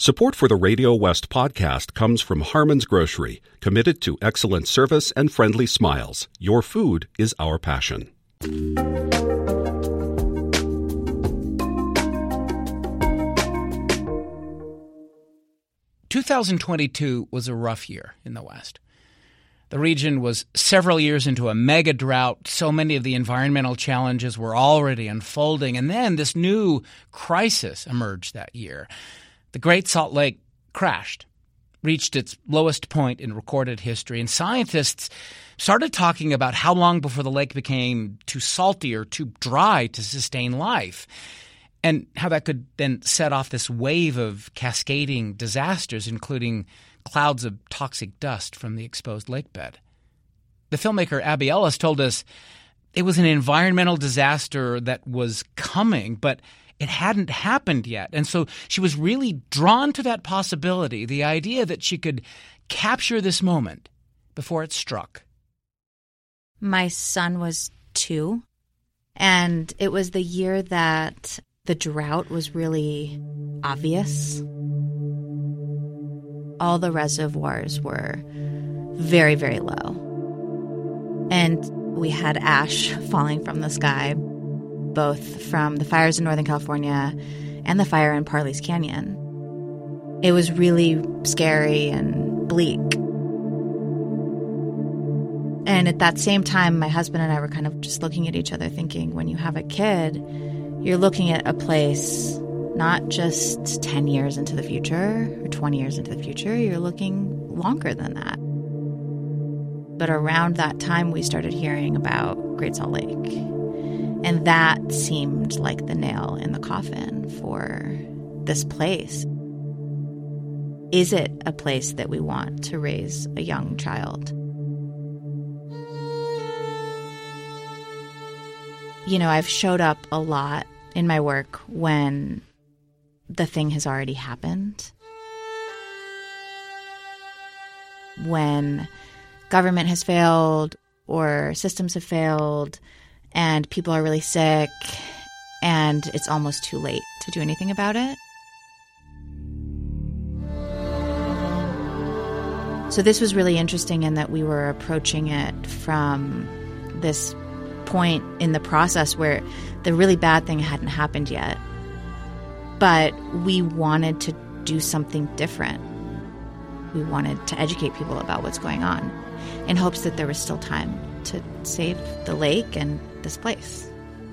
Support for the Radio West podcast comes from Harmon's Grocery, committed to excellent service and friendly smiles. Your food is our passion. 2022 was a rough year in the West. The region was several years into a mega drought. So many of the environmental challenges were already unfolding. And then this new crisis emerged that year. The Great Salt Lake crashed, reached its lowest point in recorded history. And scientists started talking about how long before the lake became too salty or too dry to sustain life, and how that could then set off this wave of cascading disasters, including clouds of toxic dust from the exposed lake bed. The filmmaker Abby Ellis told us it was an environmental disaster that was coming, but it hadn't happened yet. And so she was really drawn to that possibility, the idea that she could capture this moment before it struck. My son was 2, and it was the year that the drought was really obvious. All the reservoirs were very, very low. And we had ash falling from the sky, both from the fires in Northern California and the fire in Parley's Canyon. It was really scary and bleak. And at that same time, my husband and I were kind of just looking at each other thinking, when you have a kid, you're looking at a place not just 10 years into the future or 20 years into the future, you're looking longer than that. But around that time, we started hearing about Great Salt Lake. And that seemed like the nail in the coffin for this place. Is it a place that we want to raise a young child? You know, I've showed up a lot in my work when the thing has already happened. When government has failed or systems have failed and people are really sick and it's almost too late to do anything about it. So this was really interesting in that we were approaching it from this point in the process where the really bad thing hadn't happened yet. But we wanted to do something different. We wanted to educate people about what's going on in hopes that there was still time to save the lake and this place.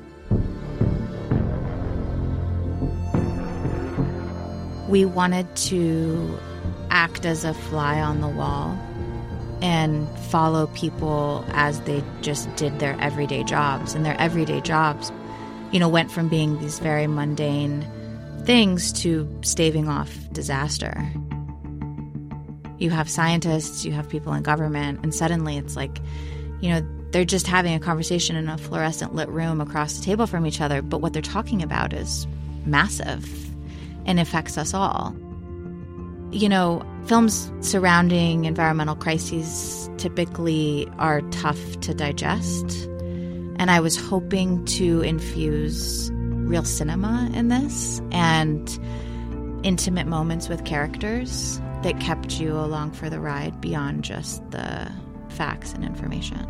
We wanted to act as a fly on the wall and follow people as they just did their everyday jobs. And their everyday jobs, you know, went from being these very mundane things to staving off disaster. You have scientists, you have people in government, and suddenly it's like, you know, they're just having a conversation in a fluorescent lit room across the table from each other, but what they're talking about is massive and affects us all. You know, films surrounding environmental crises typically are tough to digest, and I was hoping to infuse real cinema in this and intimate moments with characters that kept you along for the ride beyond just the facts and information.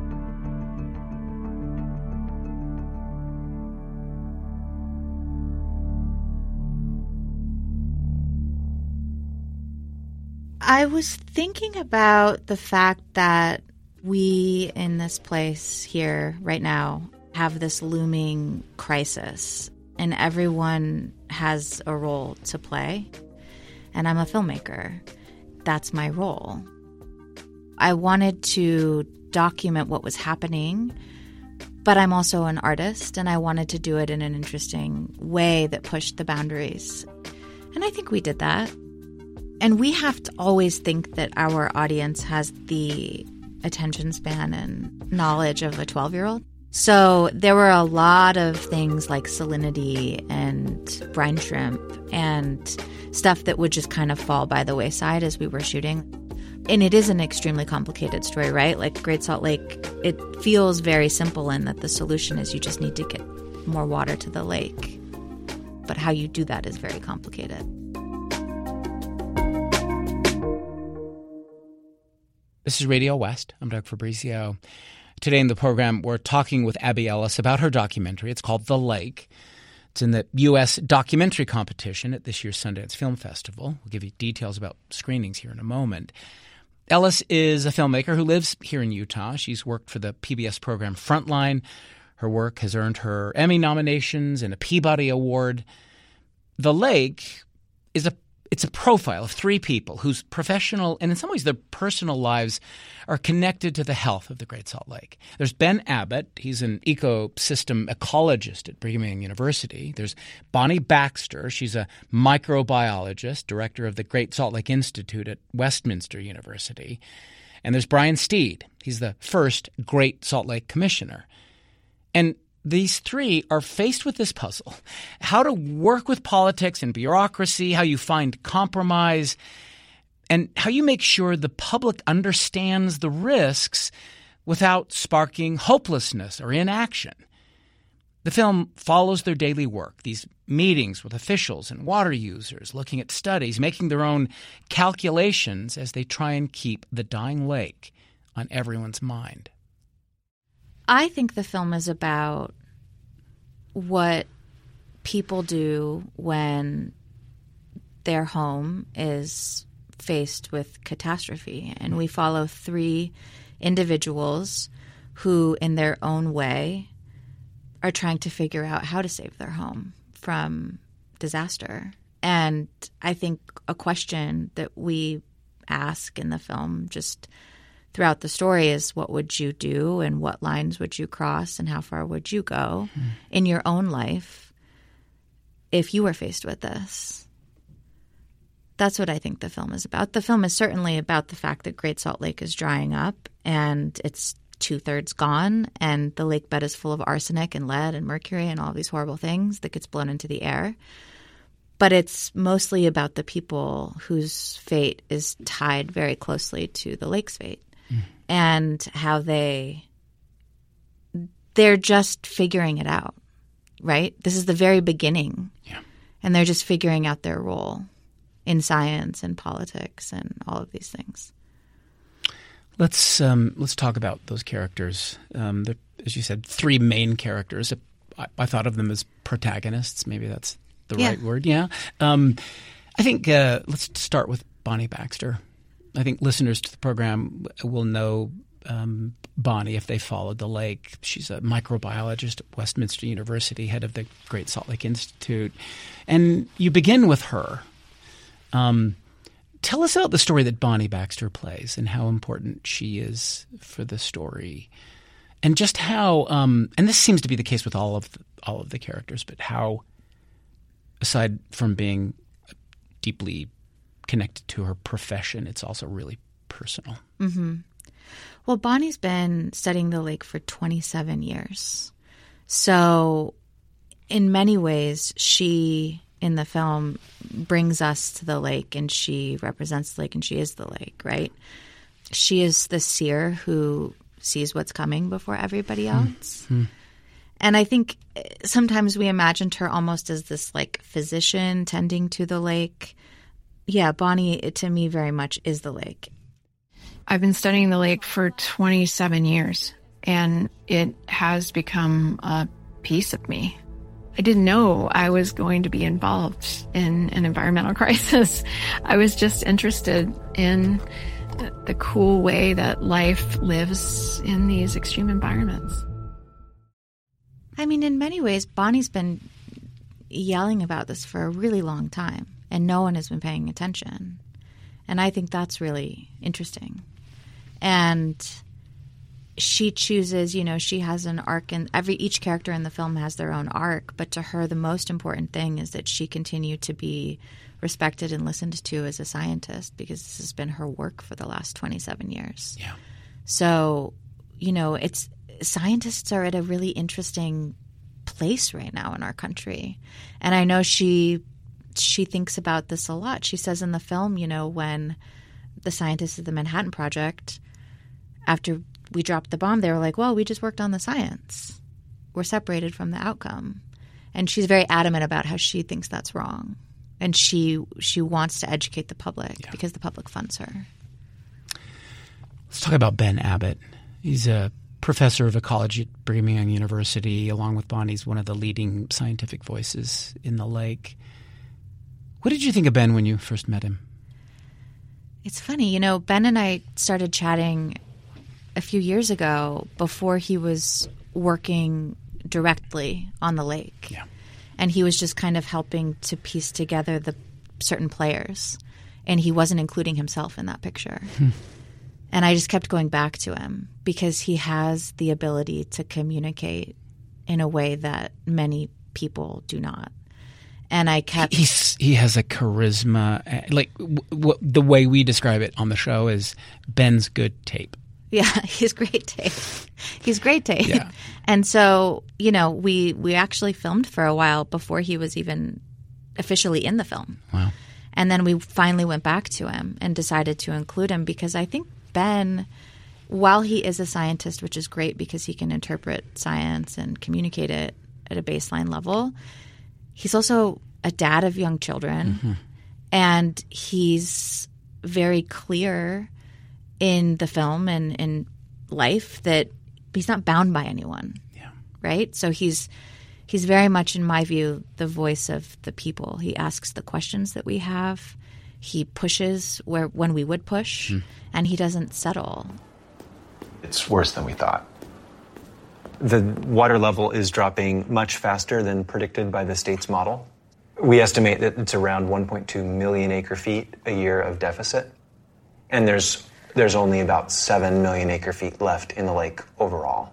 I was thinking about the fact that we in this place here right now have this looming crisis, and everyone has a role to play. And I'm a filmmaker. That's my role. I wanted to document what was happening, but I'm also an artist, and I wanted to do it in an interesting way that pushed the boundaries. And I think we did that. And we have to always think that our audience has the attention span and knowledge of a 12-year-old. So there were a lot of things like salinity and brine shrimp and stuff that would just kind of fall by the wayside as we were shooting. And it is an extremely complicated story, right? Like Great Salt Lake, it feels very simple in that the solution is you just need to get more water to the lake. But how you do that is very complicated. This is Radio West. I'm Doug Fabrizio. Today in the program, we're talking with Abby Ellis about her documentary. It's called The Lake. It's in the U.S. documentary competition at this year's Sundance Film Festival. We'll give you details about screenings here in a moment. Ellis is a filmmaker who lives here in Utah. She's worked for the PBS program Frontline. Her work has earned her Emmy nominations and a Peabody Award. The Lake is it's a profile of three people whose professional and in some ways their personal lives are connected to the health of the Great Salt Lake. There's Ben Abbott. He's an ecosystem ecologist at Brigham Young University. There's Bonnie Baxter. She's a microbiologist, director of the Great Salt Lake Institute at Westminster University. And there's Brian Steed. He's the first Great Salt Lake Commissioner. And these three are faced with this puzzle: how to work with politics and bureaucracy, how you find compromise, and how you make sure the public understands the risks without sparking hopelessness or inaction. The film follows their daily work, these meetings with officials and water users, looking at studies, making their own calculations as they try and keep the dying lake on everyone's mind. I think the film is about what people do when their home is faced with catastrophe. And we follow three individuals who, in their own way, are trying to figure out how to save their home from disaster. And I think a question that we ask in the film just throughout the story is, what would you do and what lines would you cross and how far would you go in your own life if you were faced with this? That's what I think the film is about. The film is certainly about the fact that Great Salt Lake is drying up and it's 2/3 gone, and the lake bed is full of arsenic and lead and mercury and all these horrible things that gets blown into the air. But it's mostly about the people whose fate is tied very closely to the lake's fate. And how they're just figuring it out, right? This is the very beginning. Yeah. And they're just figuring out their role in science and politics and all of these things. Let's talk about those characters. As you said, three main characters. I thought of them as protagonists. Maybe that's the right word. Yeah. I think let's start with Bonnie Baxter. I think listeners to the program will know Bonnie if they followed the lake. She's a microbiologist at Westminster University, head of the Great Salt Lake Institute. And you begin with her. Tell us about the story that Bonnie Baxter plays and how important she is for the story. And just how and this seems to be the case with all of the characters, but how, aside from being deeply connected to her profession, it's also really personal. Mm-hmm. Well, Bonnie's been studying the lake for 27 years. So in many ways, she, in the film, brings us to the lake, and she represents the lake, and she is the lake, right? She is the seer who sees what's coming before everybody else. Mm-hmm. And I think sometimes we imagined her almost as this like physician tending to the lake. Yeah, Bonnie, to me, very much is the lake. I've been studying the lake for 27 years, and it has become a piece of me. I didn't know I was going to be involved in an environmental crisis. I was just interested in the cool way that life lives in these extreme environments. I mean, in many ways, Bonnie's been yelling about this for a really long time, and no one has been paying attention. And I think that's really interesting. And she chooses, she has an arc, and each character in the film has their own arc. But to her, the most important thing is that she continued to be respected and listened to as a scientist, because this has been her work for the last 27 years. Yeah. So, scientists are at a really interesting place right now in our country. And I know she thinks about this a lot. She says in the film, when the scientists at the Manhattan Project, after we dropped the bomb, they were like, well, we just worked on the science. We're separated from the outcome. And she's very adamant about how she thinks that's wrong. And she wants to educate the public because the public funds her. Let's talk about Ben Abbott. He's a professor of ecology at Brigham Young University. Along with Bonnie, he's one of the leading scientific voices in the lake. What did you think of Ben when you first met him? It's funny, Ben and I started chatting a few years ago before he was working directly on the lake. Yeah. And he was just kind of helping to piece together the certain players. And he wasn't including himself in that picture. And I just kept going back to him because he has the ability to communicate in a way that many people do not. And I kept... He has a charisma. Like the way we describe it on the show is Ben's good tape. Yeah, he's great tape. He's great tape. Yeah. And so, we actually filmed for a while before he was even officially in the film. Wow. And then we finally went back to him and decided to include him because I think Ben, while he is a scientist, which is great because he can interpret science and communicate it at a baseline level, he's also a dad of young children. Mm-hmm. And he's very clear in the film and in life that he's not bound by anyone. Yeah. Right? So he's very much, in my view, the voice of the people. He asks the questions that we have. He pushes when we would push, and he doesn't settle. It's worse than we thought. The water level is dropping much faster than predicted by the state's model. We estimate that it's around 1.2 million acre feet a year of deficit, and there's only about 7 million acre feet left in the lake overall.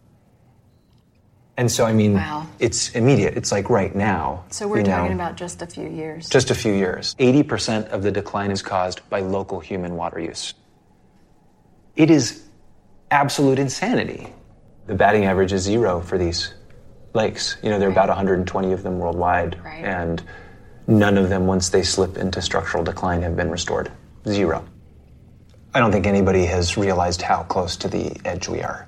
And so, Wow. It's immediate. It's like right now. So we're talking about just a few years. Just a few years. 80% of the decline is caused by local human water use. It is absolute insanity. The batting average is 0 for these lakes. There are about 120 of them worldwide. Right. And none of them, once they slip into structural decline, have been restored. 0. I don't think anybody has realized how close to the edge we are.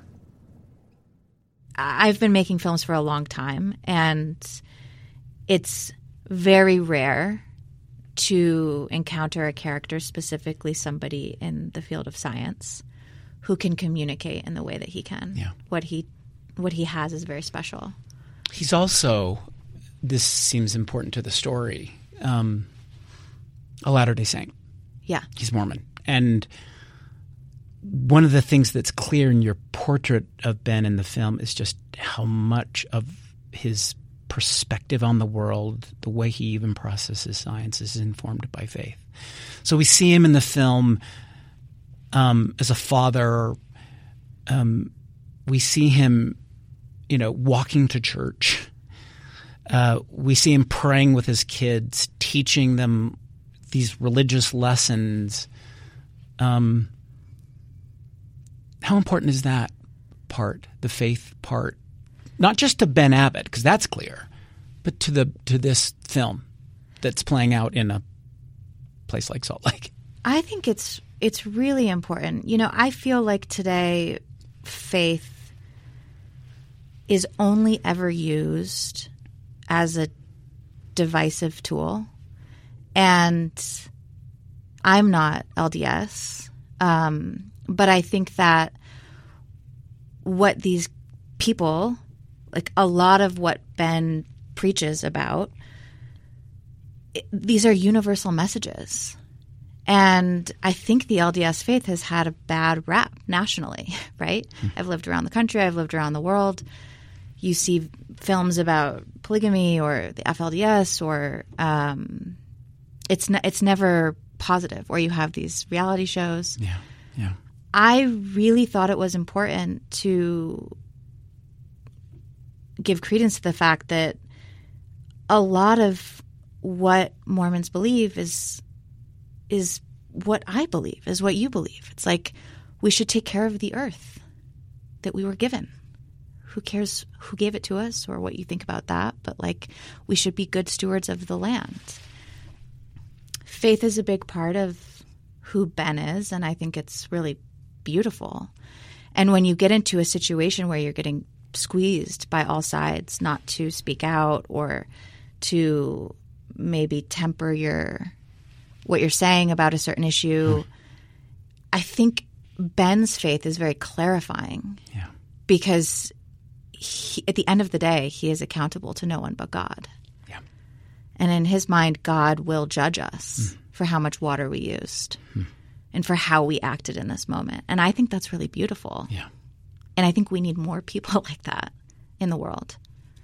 I've been making films for a long time, and it's very rare to encounter a character, specifically somebody in the field of science, who can communicate in the way that he can. Yeah. What he has is very special. He's also, this seems important to the story, a Latter-day Saint. Yeah. He's Mormon. And one of the things that's clear in your portrait of Ben in the film is just how much of his perspective on the world, the way he even processes science, is informed by faith. So we see him in the film as a father. We see him, walking to church. We see him praying with his kids, teaching them these religious lessons. How important is that part, the faith part? Not just to Ben Abbott, because that's clear, but to this film that's playing out in a place like Salt Lake. I think it's really important. I feel like today faith is only ever used as a divisive tool. And I'm not LDS, but I think that what these people, like a lot of what Ben preaches about, these are universal messages. And I think the LDS faith has had a bad rap nationally, right? I've lived around the country. I've lived around the world. You see films about polygamy or the FLDS, or it's never positive. Or you have these reality shows. Yeah, yeah. I really thought it was important to give credence to the fact that a lot of what Mormons believe is what I believe, is what you believe. It's like we should take care of the earth that we were given. Who cares who gave it to us or what you think about that? But like we should be good stewards of the land. Faith is a big part of who Ben is, and I think it's really beautiful. And when you get into a situation where you're getting squeezed by all sides not to speak out or to maybe temper what you're saying about a certain issue, I think Ben's faith is very clarifying. Yeah. Because at the end of the day, he is accountable to no one but God. Yeah. And in his mind, God will judge us for how much water we used and for how we acted in this moment. And I think that's really beautiful. Yeah. And I think we need more people like that in the world.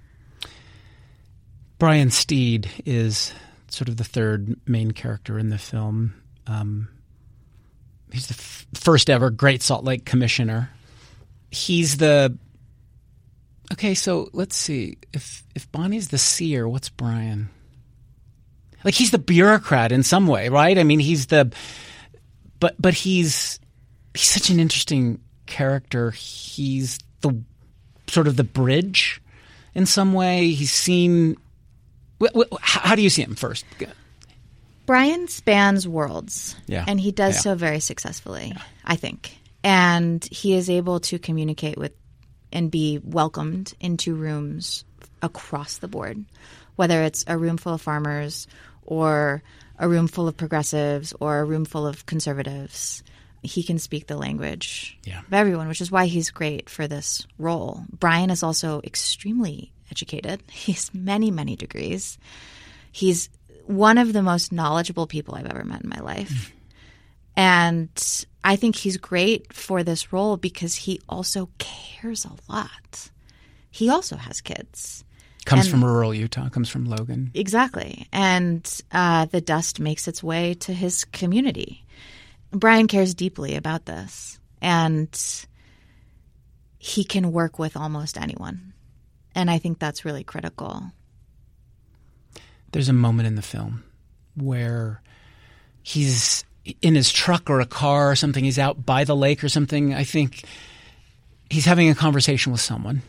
Brian Steed is sort of the third main character in the film. He's the first ever Great Salt Lake Commissioner. He's the – okay, so let's see. If Bonnie's the seer, what's Brian? Like he's the bureaucrat in some way, right? I mean, he's the – but he's such an interesting character. He's the sort of the bridge in some way. He's seen – how do you see him first? Brian spans worlds, and he does so very successfully, I think. And he is able to communicate with and be welcomed into rooms across the board, whether it's a room full of farmers or a room full of progressives or a room full of conservatives. He can speak the language of everyone, which is why he's great for this role. Brian is also extremely educated. He has many, many degrees. He's one of the most knowledgeable people I've ever met in my life. And I think he's great for this role because he also cares a lot. He also has kids. Comes from rural Utah, comes from Logan. Exactly. And the dust makes its way to his community. Brian cares deeply about this. And he can work with almost anyone. And I think that's really critical. There's a moment in the film where he's in his truck or a car or something. He's out by the lake or something. I think he's having a conversation with someone.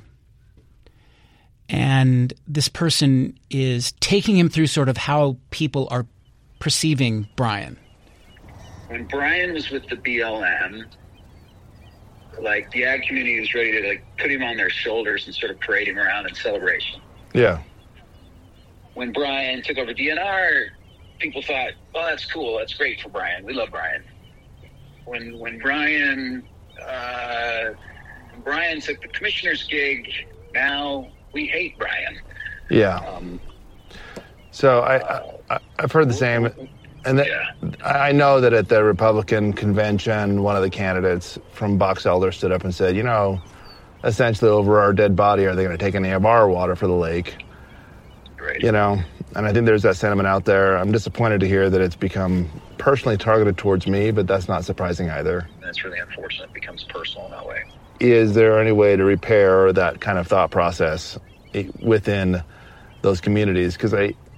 And this person is taking him through sort of how people are perceiving Brian. When Brian was with the BLM, like the ag community was ready to like put him on their shoulders and sort of parade him around in celebration. Yeah. When Brian took over DNR, people thought, "Oh, that's cool. That's great for Brian. We love Brian." When Brian took the commissioner's gig, now we hate Brian. Yeah. So I've heard the same, and I know that at the Republican convention, one of the candidates from Box Elder stood up and said, essentially over our dead body, are they going to take any of our water for the lake? Right. And I think there's that sentiment out there. I'm disappointed to hear that it's become personally targeted towards me, but that's not surprising either. That's really unfortunate. It becomes personal in that way. Is there any way to repair that kind of thought process within those communities? Because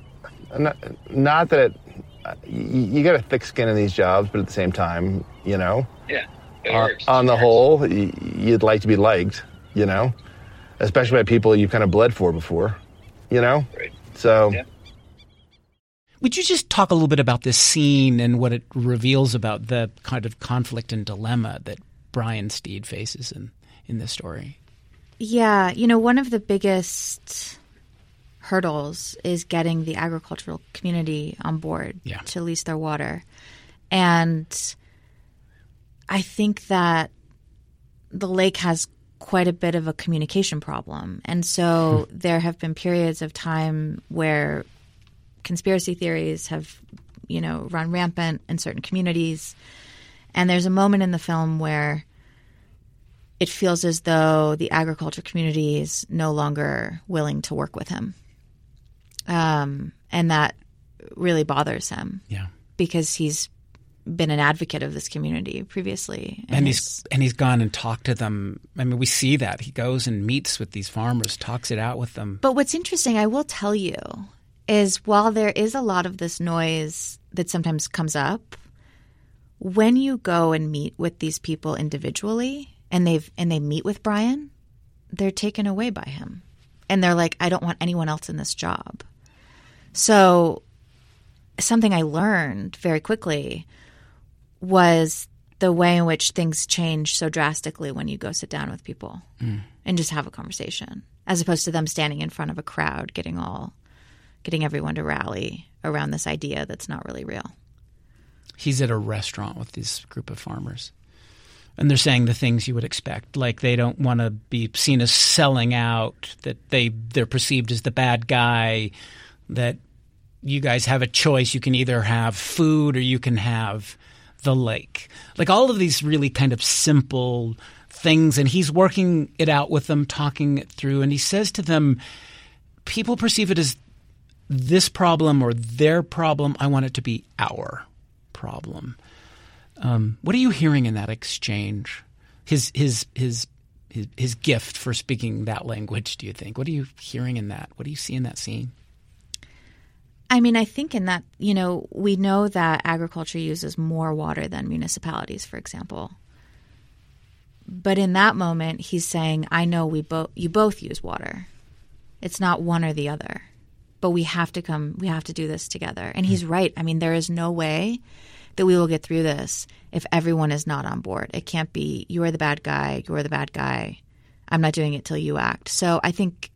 not that you got a thick skin in these jobs, but at the same time, Yeah. On the whole, you'd like to be liked, especially by people you've kind of bled for before, Right. So. Yeah. Would you just talk a little bit about this scene and what it reveals about the kind of conflict and dilemma that Brian Steed faces in this story? Yeah. One of the biggest hurdles is getting the agricultural community on board to lease their water. And I think that the lake has quite a bit of a communication problem. And so there have been periods of time where conspiracy theories have, run rampant in certain communities. And there's a moment in the film where it feels as though the agriculture community is no longer willing to work with him. And that really bothers him. Yeah. Because he's been an advocate of this community previously. And he's gone and talked to them. I mean, we see that. He goes and meets with these farmers, talks it out with them. But what's interesting, I will tell you, is while there is a lot of this noise that sometimes comes up, when you go and meet with these people individually and they meet with Brian, they're taken away by him. And they're like, I don't want anyone else in this job. So something I learned very quickly was the way in which things change so drastically when you go sit down with people and just have a conversation, as opposed to them standing in front of a crowd getting everyone to rally around this idea that's not really real. He's at a restaurant with this group of farmers. And they're saying the things you would expect, like they don't want to be seen as selling out, that they're perceived as the bad guy, that you guys have a choice. You can either have food or you can have the lake. Like all of these really kind of simple things. And he's working it out with them, talking it through. And he says to them, people perceive it as this problem or their problem. I want it to be our problem. What are you hearing in that exchange? His gift for speaking that language, do you think? What are you hearing in that? What do you see in that scene? I mean, I think in that, we know that agriculture uses more water than municipalities, for example. But in that moment, he's saying, I know you both use water. It's not one or the other. But we have to do this together. And he's right. I mean, there is no way that we will get through this if everyone is not on board. It can't be, you're the bad guy, I'm not doing it till you act. So I think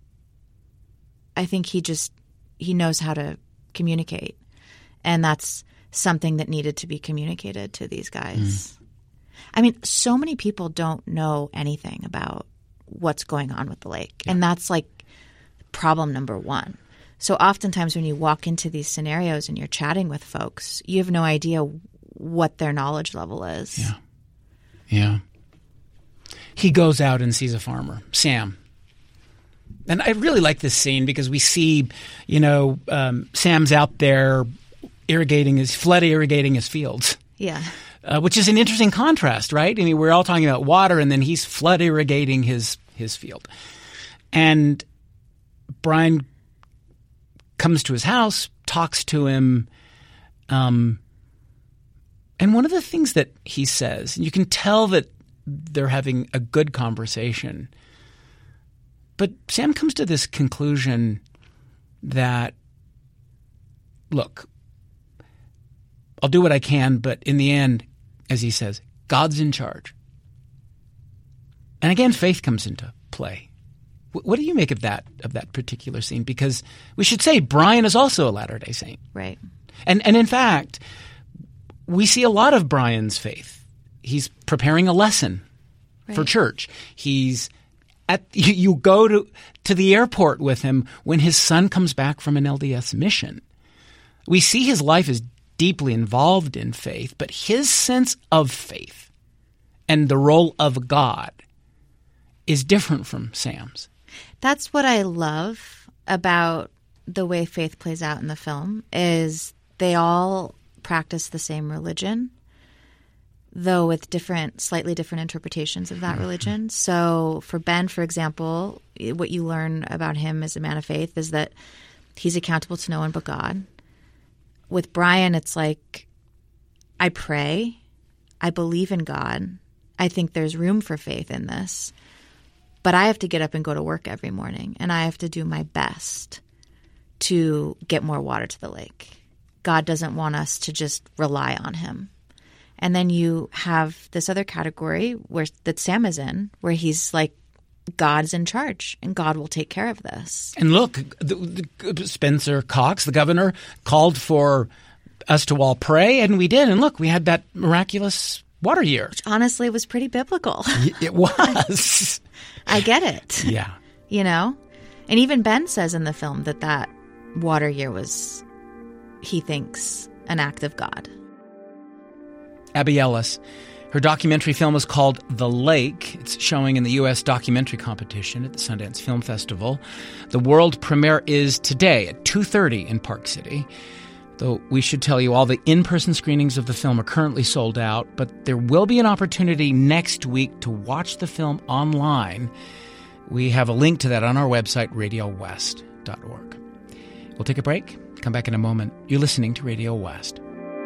he knows how to communicate. And that's something that needed to be communicated to these guys. I mean, so many people don't know anything about what's going on with the lake. Yeah. And that's like problem number one. So oftentimes when you walk into these scenarios and you're chatting with folks, you have no idea what their knowledge level is. Yeah. He goes out and sees a farmer, Sam. And I really like this scene because we see, Sam's out there flood irrigating his fields. Yeah. Which is an interesting contrast, right? I mean, we're all talking about water and then he's flood irrigating his field. And Brian comes to his house, talks to him, and one of the things that he says, and you can tell that they're having a good conversation, but Sam comes to this conclusion that, look, I'll do what I can, but in the end, as he says, God's in charge. And again, faith comes into play. What do you make of that particular scene? Because we should say Brian is also a Latter-day Saint. Right. And in fact, we see a lot of Brian's faith. He's preparing a lesson for church. You go to the airport with him when his son comes back from an LDS mission. We see his life is deeply involved in faith, but his sense of faith and the role of God is different from Sam's. That's what I love about the way faith plays out in the film is they all practice the same religion, though with slightly different interpretations of that religion. So for Ben, for example, what you learn about him as a man of faith is that he's accountable to no one but God. With Brian, it's like, I pray, I believe in God, I think there's room for faith in this. But I have to get up and go to work every morning, and I have to do my best to get more water to the lake. God doesn't want us to just rely on him. And then you have this other category that Sam is in, where he's like, God's in charge, and God will take care of this. And look, Spencer Cox, the governor, called for us to all pray, and we did. And look, we had that miraculous water year. Which honestly was pretty biblical. It was. I get it. Yeah. And even Ben says in the film that water year was, he thinks, an act of God. Abby Ellis. Her documentary film is called The Lake. It's showing in the U.S. documentary competition at the Sundance Film Festival. The world premiere is today at 2:30 in Park City. Though we should tell you all the in-person screenings of the film are currently sold out, but there will be an opportunity next week to watch the film online. We have a link to that on our website, radiowest.org. We'll take a break. Come back in a moment. You're listening to Radio West.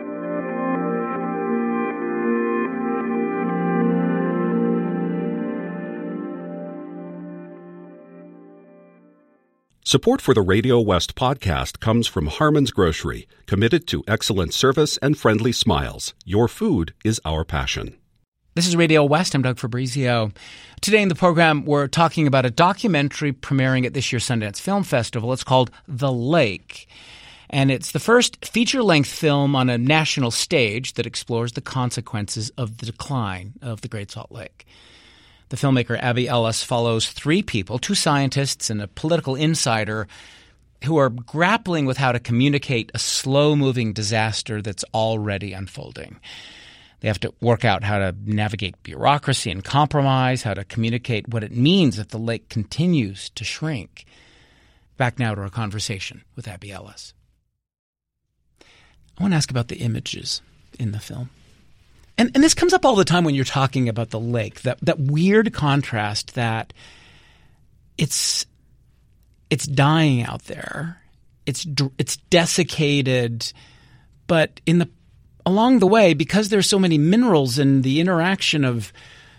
Support for the Radio West podcast comes from Harmon's Grocery, committed to excellent service and friendly smiles. Your food is our passion. This is Radio West. I'm Doug Fabrizio. Today in the program, we're talking about a documentary premiering at this year's Sundance Film Festival. It's called The Lake. And it's the first feature-length film on a national stage that explores the consequences of the decline of the Great Salt Lake. The filmmaker Abby Ellis follows three people, two scientists and a political insider, who are grappling with how to communicate a slow-moving disaster that's already unfolding. They have to work out how to navigate bureaucracy and compromise, how to communicate what it means if the lake continues to shrink. Back now to our conversation with Abby Ellis. I want to ask about the images in the film. And this comes up all the time when you're talking about the lake, that weird contrast that it's dying out there. It's desiccated, but along the way, because there's so many minerals and the interaction of,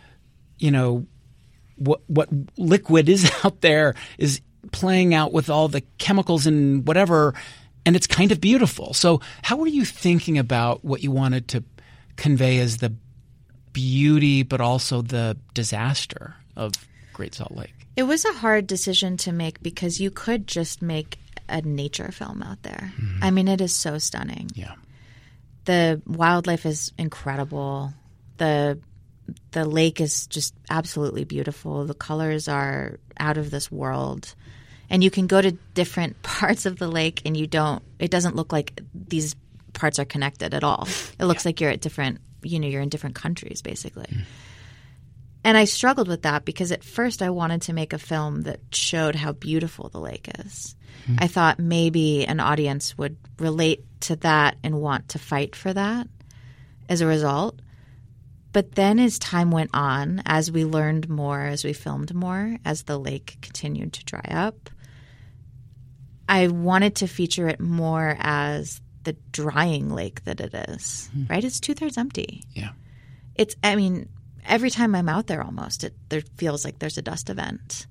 what liquid is out there is playing out with all the chemicals and whatever, and it's kind of beautiful. So how were you thinking about what you wanted to convey as the beauty but also the disaster of Great Salt Lake? It was a hard decision to make because you could just make a nature film out there. Mm-hmm. I mean, it is so stunning. Yeah. The wildlife is incredible. The lake is just absolutely beautiful. The colors are out of this world. And you can go to different parts of the lake and it doesn't look like these parts are connected at all. It looks like you're at different, you're in different countries basically. Mm. And I struggled with that because at first I wanted to make a film that showed how beautiful the lake is. Mm. I thought maybe an audience would relate to that and want to fight for that as a result. But then as time went on, as we learned more, as we filmed more, as the lake continued to dry up, I wanted to feature it more as the drying lake that it is, right? It's 2/3 empty. Yeah. Every time I'm out there almost, there feels like there's a dust event.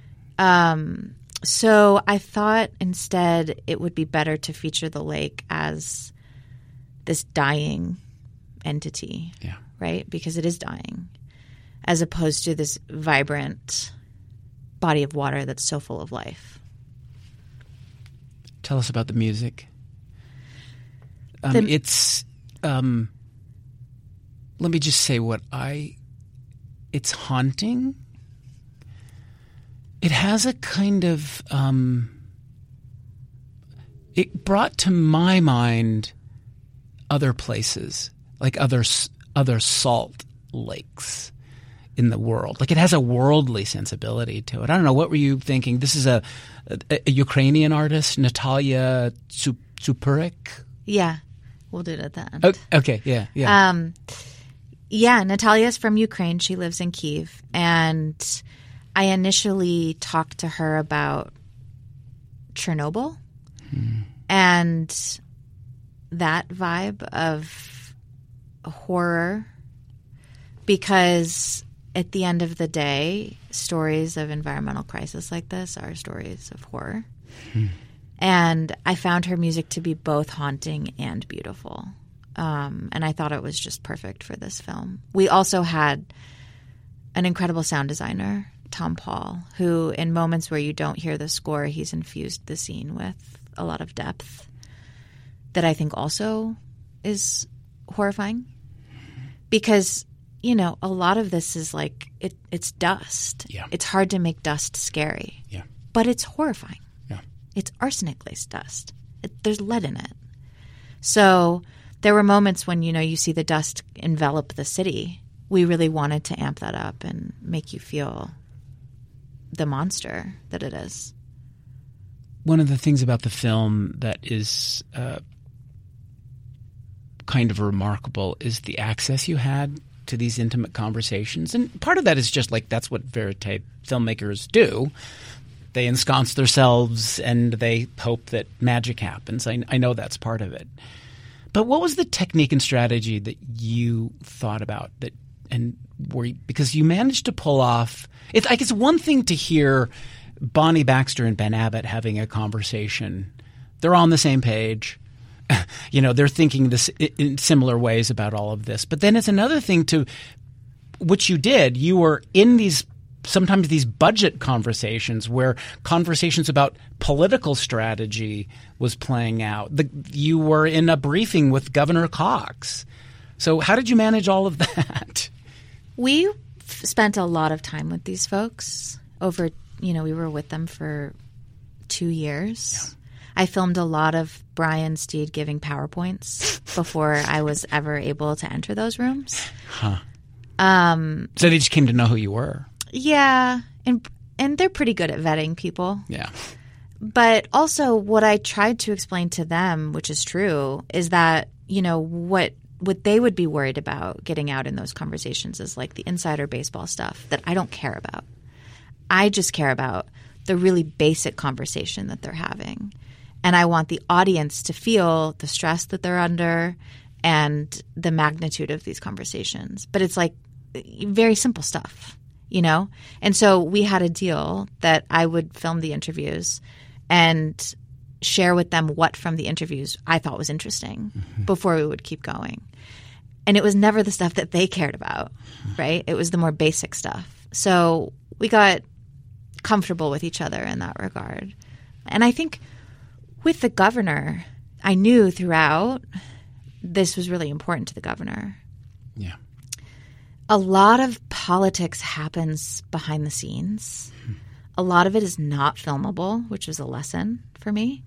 So I thought instead it would be better to feature the lake as this dying entity, right? Because it is dying, as opposed to this vibrant body of water that's so full of life. Tell us about the music. Let me just say it's haunting. It has a kind of, it brought to my mind other places, like other salt lakes in the world. Like it has a worldly sensibility to it. I don't know. What were you thinking? This is a Ukrainian artist, Natalia Tsupurik? Yeah. We'll do it at the end. Okay. Yeah. Natalia's from Ukraine. She lives in Kyiv. And I initially talked to her about Chernobyl and that vibe of horror, because at the end of the day, stories of environmental crisis like this are stories of horror. And I found her music to be both haunting and beautiful. And I thought it was just perfect for this film. We also had an incredible sound designer, Tom Paul, who in moments where you don't hear the score, he's infused the scene with a lot of depth that I think also is horrifying. Because, a lot of this is like it's dust. Yeah. It's hard to make dust scary. Yeah. But it's horrifying. Yeah. It's arsenic-laced dust. There's lead in it. So there were moments when, you see the dust envelop the city. We really wanted to amp that up and make you feel the monster that it is. One of the things about the film that is kind of remarkable is the access you had to these intimate conversations. And part of that is just like that's what verite filmmakers do. They ensconce themselves and they hope that magic happens. I know that's part of it. But what was the technique and strategy that you thought about because you managed to pull off – it's one thing to hear Bonnie Baxter and Ben Abbott having a conversation. They're on the same page. They're thinking this in similar ways about all of this. But then it's another thing to – which you did. You were in these sometimes these budget conversations where conversations about political strategy was playing out. You were in a briefing with Governor Cox. So how did you manage all of that? We spent a lot of time with these folks over, we were with them for 2 years. Yeah. I filmed a lot of Brian Steed giving PowerPoints before I was ever able to enter those rooms. Huh. So they just came to know who you were. Yeah. And they're pretty good at vetting people. Yeah. But also what I tried to explain to them, which is true, is that, what they would be worried about getting out in those conversations is like the insider baseball stuff that I don't care about. I just care about the really basic conversation that they're having. And I want the audience to feel the stress that they're under and the magnitude of these conversations. But it's like very simple stuff, And so we had a deal that I would film the interviews and share with them what from the interviews I thought was interesting before we would keep going. And it was never the stuff that they cared about, right? It was the more basic stuff. So we got comfortable with each other in that regard. And I think with the governor, I knew throughout this was really important to the governor. Yeah. A lot of politics happens behind the scenes. A lot of it is not filmable, which was a lesson for me.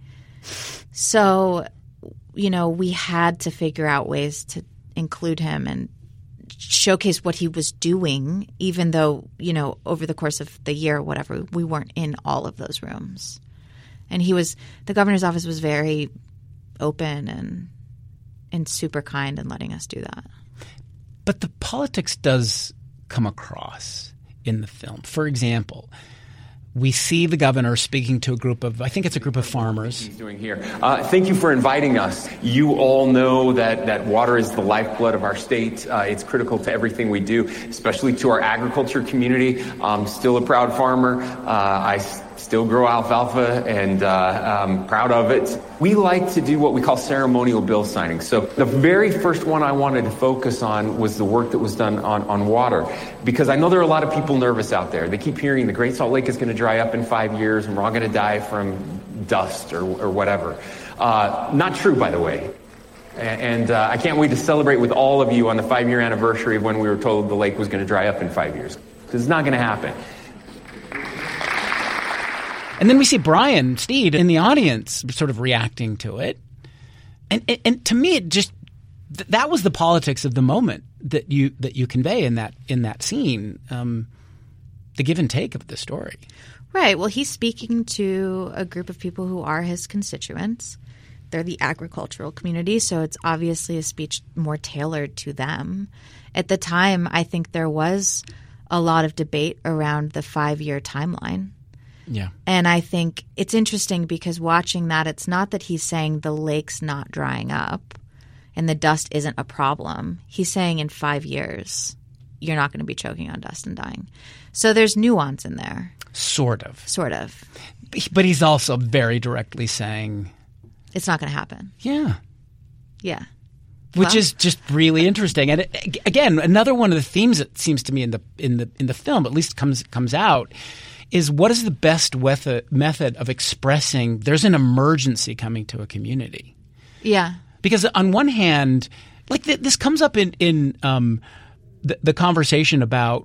So, we had to figure out ways to include him and showcase what he was doing, even though, over the course of the year or whatever, we weren't in all of those rooms. And the governor's office was very open and super kind in letting us do that. But the politics does come across in the film. For example, we see the governor speaking to a group of farmers. He's doing here. Thank you for inviting us. You all know that water is the lifeblood of our state. It's critical to everything we do, especially to our agriculture community. I'm still a proud farmer. I still grow alfalfa and I'm proud of it. We like to do what we call ceremonial bill signings. So the very first one I wanted to focus on was the work that was done on water, because I know there are a lot of people nervous out there. They keep hearing the Great Salt Lake is going to dry up in 5 years and we're all going to die from dust or whatever. Not true, by the way. And I can't wait to celebrate with all of you on the 5-year anniversary of when we were told the lake was going to dry up in 5 years. Because it's not going to happen. And then we see Brian Steed in the audience sort of reacting to it. And to me, it just that was the politics of the moment that you convey in that scene, the give and take of the story. Right. Well, he's speaking to a group of people who are his constituents. They're the agricultural community, so it's obviously a speech more tailored to them. At the time, I think there was a lot of debate around the 5-year timeline. Yeah. And I think it's interesting because watching that, it's not that he's saying the lake's not drying up and the dust isn't a problem. He's saying in 5 years, you're not going to be choking on dust and dying. So there's nuance in there. Sort of. But he's also very directly saying it's not going to happen. Yeah. Yeah. Which is just really interesting. And again, another one of the themes that seems to me in the film, at least comes out, is what is the best method of expressing there's an emergency coming to a community? Yeah. Because on one hand, like this comes up in the conversation about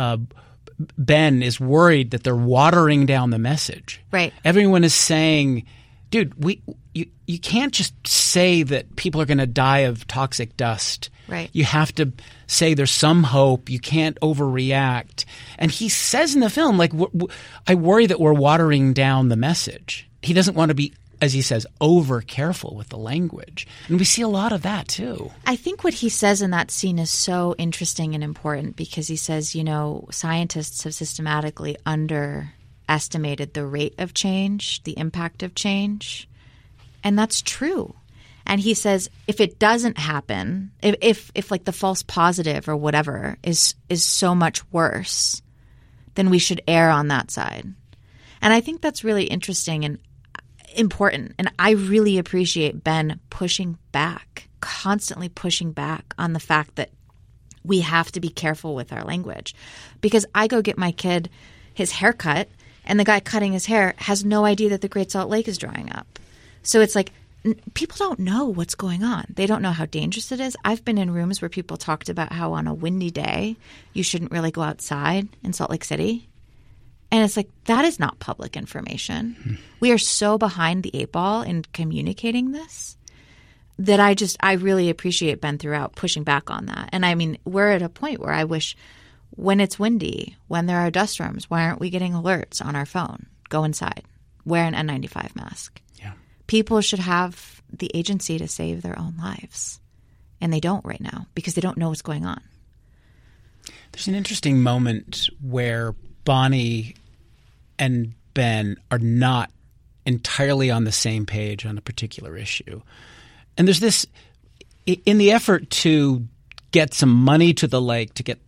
Ben is worried that they're watering down the message. Right. Everyone is saying, dude, you can't just say that people are going to die of toxic dust. Right. You have to say there's some hope. You can't overreact. And he says in the film, like, I worry that we're watering down the message. He doesn't want to be, as he says, over careful with the language. And we see a lot of that too. I think what he says in that scene is so interesting and important because he says, scientists have systematically underestimated the rate of change, the impact of change. And that's true. And he says if it doesn't happen, if like the false positive or whatever is so much worse, then we should err on that side. And I think that's really interesting and important. And I really appreciate Ben pushing back, constantly pushing back on the fact that we have to be careful with our language. Because I go get my kid his hair cut, and the guy cutting his hair has no idea that the Great Salt Lake is drying up. So it's like people don't know what's going on. They don't know how dangerous it is. I've been in rooms where people talked about how on a windy day you shouldn't really go outside in Salt Lake City. And it's like, that is not public information. We are so behind the 8 ball in communicating this that I really appreciate Ben throughout pushing back on that. And I mean, we're at a point where I wish when it's windy, when there are dust storms, why aren't we getting alerts on our phone? Go inside. Wear an N95 mask. Yeah. People should have the agency to save their own lives. And they don't right now because they don't know what's going on. There's an interesting moment where Bonnie and Ben are not entirely on the same page on a particular issue. And there's this – in the effort to get some money to the lake, to get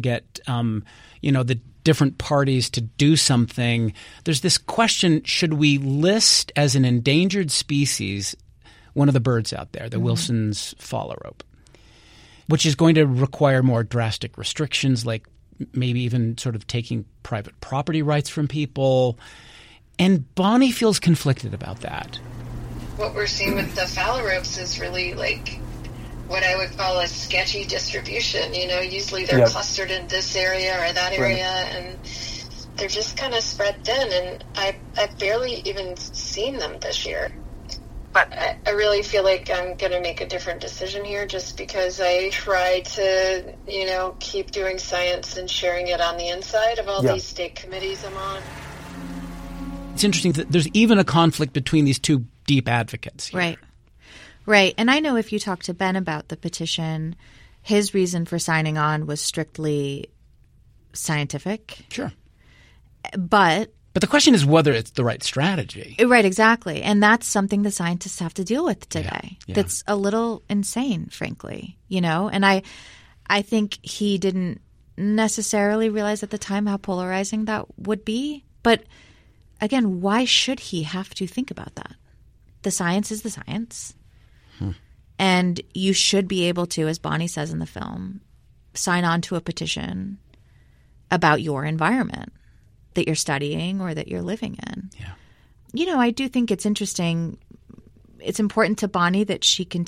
the different parties to do something, there's this question, should we list as an endangered species one of the birds out there, the Wilson's phalarope, which is going to require more drastic restrictions, like maybe even sort of taking private property rights from people. And Bonnie feels conflicted about that. What we're seeing with the phalaropes is really like what I would call a sketchy distribution. Usually they're clustered in this area or that area, and they're just kind of spread thin. And I've barely even seen them this year. But I really feel like I'm going to make a different decision here just because I try to, keep doing science and sharing it on the inside of all these state committees I'm on. It's interesting that there's even a conflict between these two deep advocates here. Right. And I know if you talk to Ben about the petition, his reason for signing on was strictly scientific. Sure. But the question is whether it's the right strategy. Right, exactly. And that's something the scientists have to deal with today. Yeah. That's a little insane, frankly, And I think he didn't necessarily realize at the time how polarizing that would be. But again, why should he have to think about that? The science is the science. And you should be able to, as Bonnie says in the film, sign on to a petition about your environment that you're studying or that you're living in. Yeah. I do think it's interesting. It's important to Bonnie that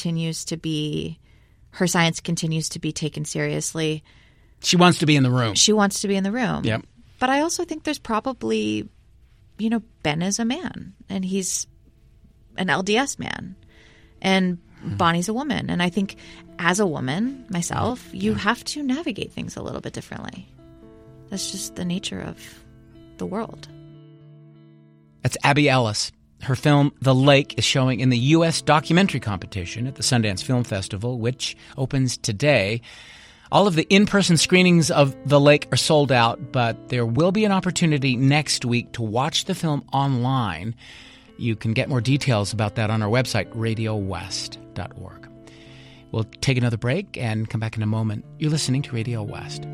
her science continues to be taken seriously. She wants to be in the room. Yep. But I also think there's probably, Ben is a man and he's an LDS man and Bonnie's a woman. And I think as a woman myself, you have to navigate things a little bit differently. That's just the nature of the world. That's Abby Ellis. Her film, The Lake, is showing in the U.S. documentary competition at the Sundance Film Festival, which opens today. All of the in-person screenings of The Lake are sold out, but there will be an opportunity next week to watch the film online. You can get more details about that on our website, radiowest.org. We'll take another break and come back in a moment. You're listening to Radio West.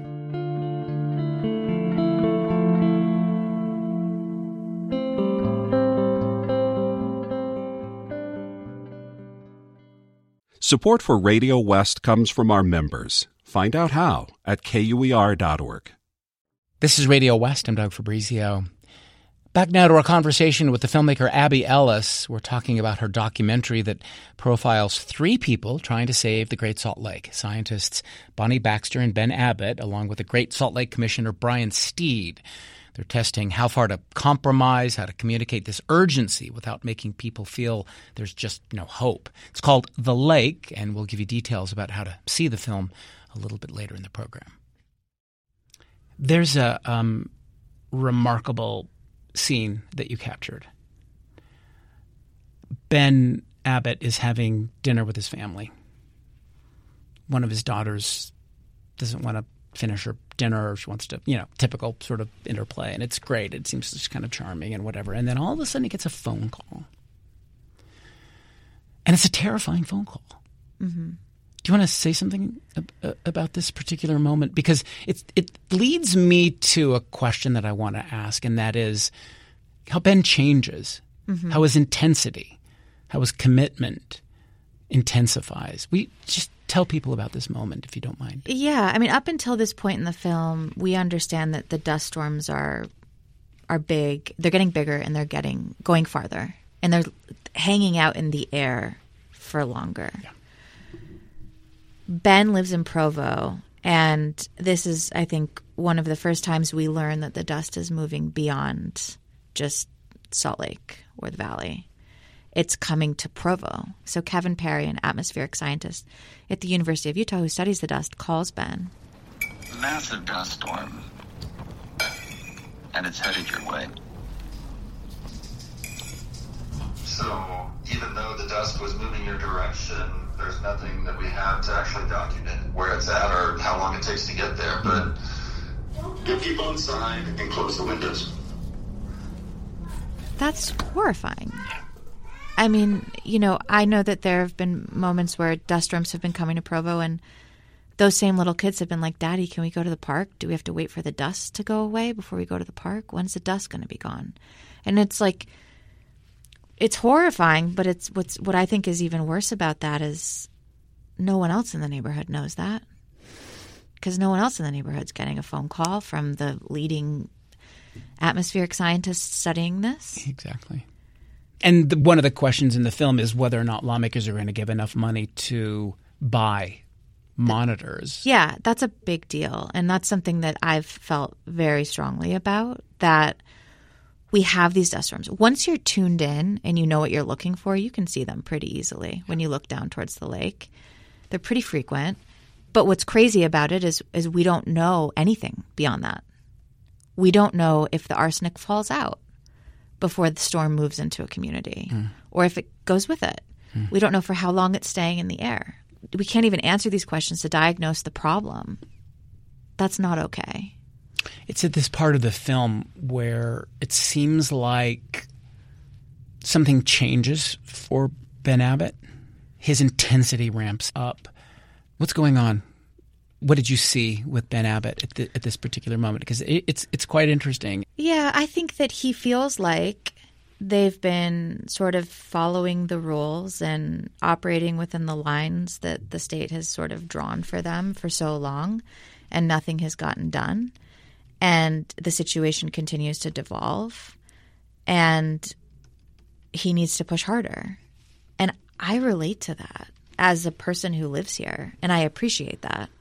Support for Radio West comes from our members. Find out how at KUER.org. This is Radio West. I'm Doug Fabrizio. Back now to our conversation with the filmmaker Abby Ellis. We're talking about her documentary that profiles 3 people trying to save the Great Salt Lake. Scientists Bonnie Baxter and Ben Abbott, along with the Great Salt Lake Commissioner Brian Steed. They're testing how far to compromise, how to communicate this urgency without making people feel there's just no hope. It's called The Lake, and we'll give you details about how to see the film a little bit later in the program. There's a remarkable scene that you captured. Ben Abbott is having dinner with his family. One of his daughters doesn't want to finish her dinner, or she wants to, typical sort of interplay, and it's great. It seems just kind of charming and whatever. And then all of a sudden he gets a phone call. And it's a terrifying phone call. Mm-hmm. Do you want to say something about this particular moment? Because it leads me to a question that I want to ask, and that is how Ben changes, how his intensity, how his commitment intensifies. We just Tell people about this moment, if you don't mind. Yeah. I mean, up until this point in the film, we understand that the dust storms are big. They're getting bigger and they're going farther. And they're hanging out in the air for longer. Yeah. Ben lives in Provo. And this is, I think, one of the first times we learn that the dust is moving beyond just Salt Lake or the Valley. It's coming to Provo. So Kevin Perry, an atmospheric scientist at the University of Utah who studies the dust, calls Ben. Massive dust storm. And it's headed your way. So even though the dust was moving your direction, there's nothing that we have to actually document where it's at or how long it takes to get there. But get people inside and close the windows. That's horrifying. I mean, I know that there have been moments where dust storms have been coming to Provo and those same little kids have been like, Daddy, can we go to the park? Do we have to wait for the dust to go away before we go to the park? When's the dust going to be gone? And it's like, it's horrifying, but it's what I think is even worse about that is no one else in the neighborhood knows that, because no one else in the neighborhood's getting a phone call from the leading atmospheric scientists studying this. Exactly. And one of the questions in the film is whether or not lawmakers are going to give enough money to buy monitors. Yeah, that's a big deal. And that's something that I've felt very strongly about, that we have these dust storms. Once you're tuned in and you know what you're looking for, you can see them pretty easily when you look down towards the lake. They're pretty frequent. But what's crazy about it is we don't know anything beyond that. We don't know if the arsenic falls out before the storm moves into a community or if it goes with it. We don't know for how long it's staying in the air. We can't even answer these questions to diagnose the problem. That's not okay. It's at this part of the film where it seems like something changes for Ben Abbott. His intensity ramps up. What's going on? What did you see with Ben Abbott at this particular moment? Because it's quite interesting. Yeah, I think that he feels like they've been sort of following the rules and operating within the lines that the state has sort of drawn for them for so long, and nothing has gotten done. And the situation continues to devolve, and he needs to push harder. And I relate to that as a person who lives here, and I appreciate that.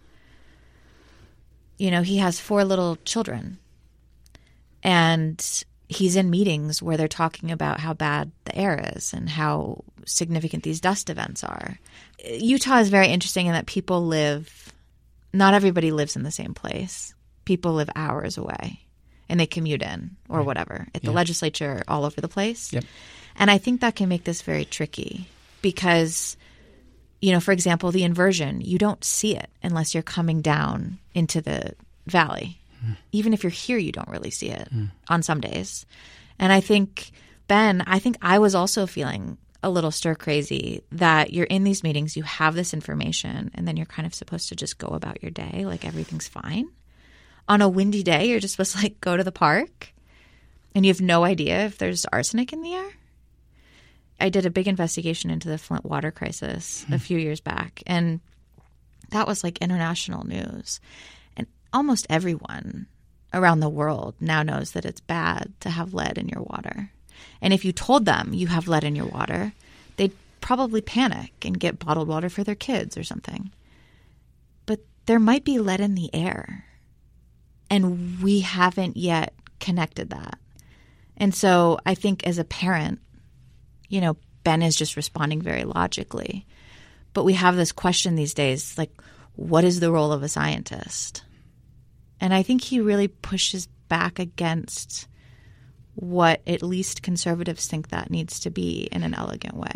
He has 4 little children, and he's in meetings where they're talking about how bad the air is and how significant these dust events are. Utah is very interesting in that people live – not everybody lives in the same place. People live hours away, and they commute in or whatever at the legislature all over the place. Yep. And I think that can make this very tricky because, for example, the inversion, you don't see it unless you're coming down into the valley. Even if you're here, you don't really see it on some days. And I think, Ben, I was also feeling a little stir crazy that you're in these meetings, you have this information, and then you're kind of supposed to just go about your day like everything's fine. On a windy day, you're just supposed to go to the park, and you have no idea if there's arsenic in the air. I did a big investigation into the Flint water crisis a few years back, and that was international news. And almost everyone around the world now knows that it's bad to have lead in your water. And if you told them you have lead in your water, they'd probably panic and get bottled water for their kids or something. But there might be lead in the air, and we haven't yet connected that. And so I think as a parent, Ben is just responding very logically. But we have this question these days, what is the role of a scientist? And I think he really pushes back against what at least conservatives think that needs to be in an elegant way.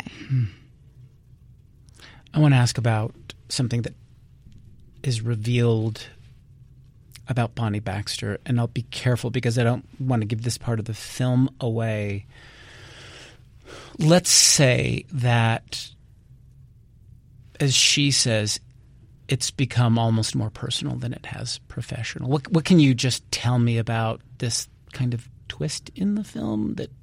I want to ask about something that is revealed about Bonnie Baxter, and I'll be careful because I don't want to give this part of the film away. Let's say that, as she says, it's become almost more personal than it has professional. What can you just tell me about this kind of twist in the film that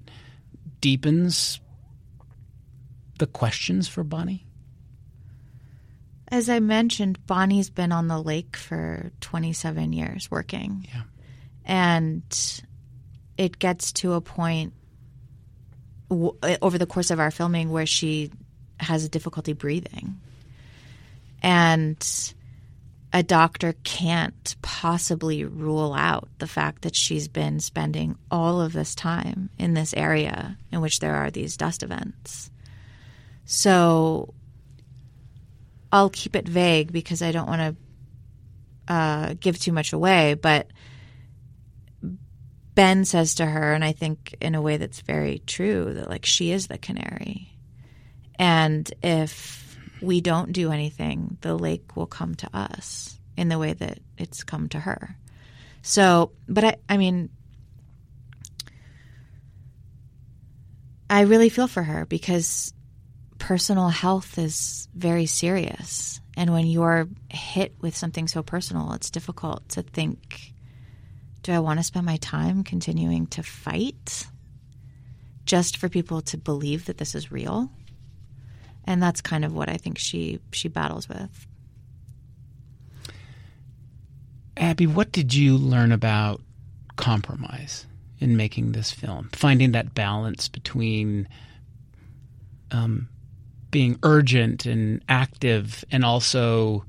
deepens the questions for Bonnie? as I mentioned, Bonnie's been on the lake for 27 years working. Yeah. And it gets to a point over the course of our filming where she has difficulty breathing. And a doctor can't possibly rule out the fact that she's been spending all of this time in this area in which there are these dust events. So I'll keep it vague because I don't want to give too much away, but Ben says to her, and I think in a way that's very true, that like she is the canary. And if we don't do anything, the lake will come to us in the way that it's come to her. So, but I mean, I really feel for her because personal health is very serious. And when you're hit with something so personal, it's difficult to think, do I want to spend my time continuing to fight just for people to believe that this is real? And that's kind of what I think she battles with. Abby, what did you learn about compromise in making this film? Finding that balance between being urgent and active and also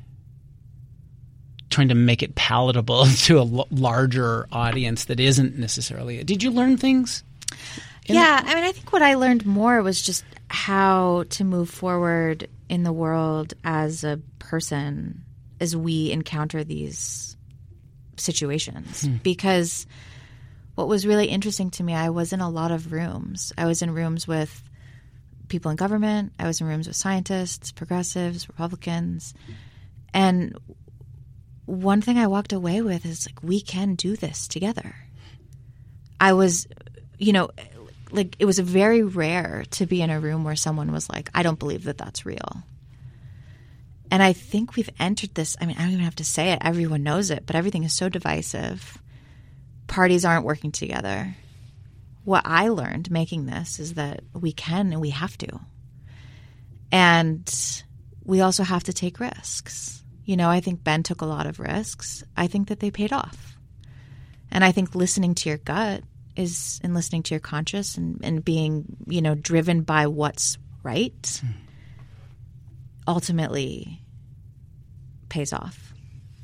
trying to make it palatable to a larger audience that isn't necessarily. Did you learn things? Yeah, I mean, I think what I learned more was just how to move forward in the world as a person as we encounter these situations. Because what was really interesting to me, I was in a lot of rooms. I was in rooms with people in government. I was in rooms with scientists, progressives, Republicans. And one thing I walked away with is like, we can do this together. I was, like it was very rare to be in a room where someone was like, I don't believe that that's real. And I think we've entered this. I mean, I don't even have to say it. Everyone knows it, but everything is so divisive. Parties aren't working together. What I learned making this is that we can and we have to. And we also have to take risks. I think Ben took a lot of risks. I think that they paid off. And I think listening to your gut and listening to your conscience and being, driven by what's right ultimately pays off.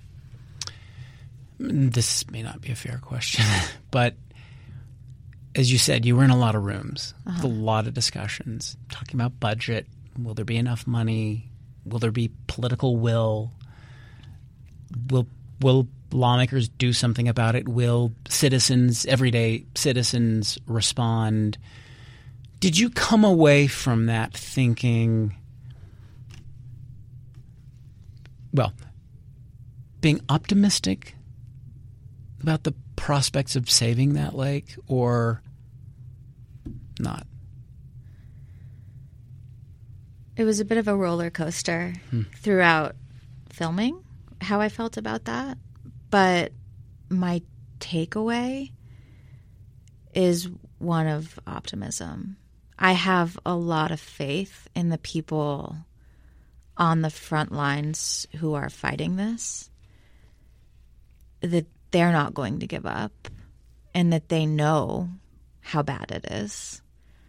This may not be a fair question, but as you said, you were in a lot of rooms, with a lot of discussions, talking about budget. Will there be enough money? Will there be political will? Will lawmakers do something about it? Will everyday citizens respond? Did you come away from that thinking, being optimistic about the prospects of saving that lake, or not? It was a bit of a roller coaster throughout filming, how I felt about that. But my takeaway is one of optimism. I have a lot of faith in the people on the front lines who are fighting this, that they're not going to give up and that they know how bad it is.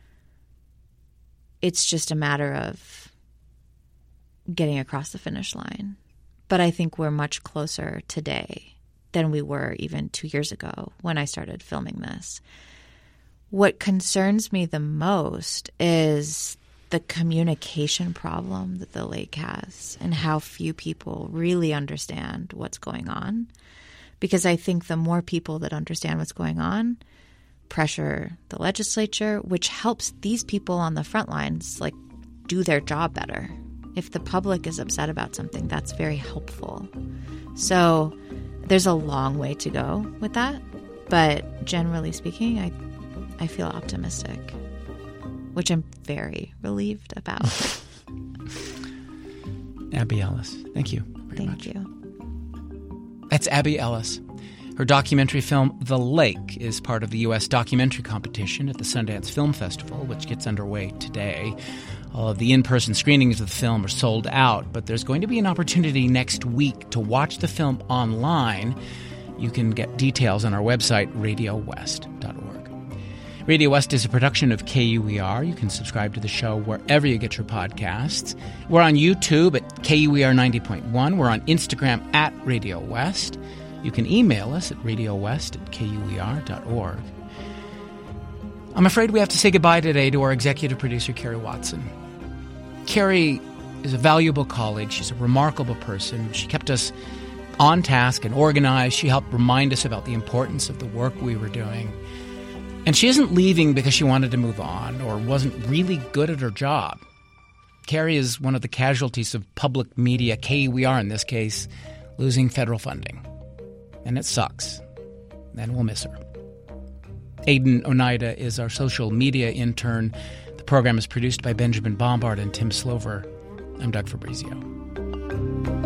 It's just a matter of getting across the finish line. But I think we're much closer today than we were even 2 years ago when I started filming this. What concerns me the most is the communication problem that the lake has and how few people really understand what's going on. Because I think the more people that understand what's going on pressure the legislature, which helps these people on the front lines do their job better. If the public is upset about something, that's very helpful. So there's a long way to go with that. But generally speaking, I feel optimistic, which I'm very relieved about. Abby Ellis, thank you very much. Thank you. That's Abby Ellis. Her documentary film, The Lake, is part of the U.S. documentary competition at the Sundance Film Festival, which gets underway today. All of the in-person screenings of the film are sold out, but there's going to be an opportunity next week to watch the film online. You can get details on our website, radiowest.org. Radio West is a production of KUER. You can subscribe to the show wherever you get your podcasts. We're on YouTube at KUER 90.1. We're on Instagram at Radio West. You can email us at radiowest@kuer.org. I'm afraid we have to say goodbye today to our executive producer, Carrie Watson. Carrie is a valuable colleague. She's a remarkable person. She kept us on task and organized. She helped remind us about the importance of the work we were doing. And she isn't leaving because she wanted to move on or wasn't really good at her job. Carrie is one of the casualties of public media, KUER in this case, losing federal funding. And it sucks. And we'll miss her. Aidan Oneida is our social media intern. The program is produced by Benjamin Bombard and Tim Slover. I'm Doug Fabrizio.